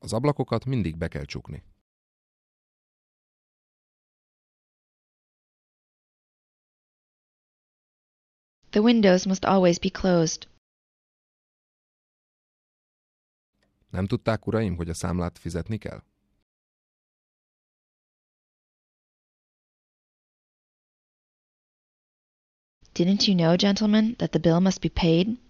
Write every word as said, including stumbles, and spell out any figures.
Az ablakokat mindig be kell csukni. The windows must always be closed. Nem tudták, uraim, hogy a számlát fizetni kell? Didn't you know, gentlemen, that the bill must be paid?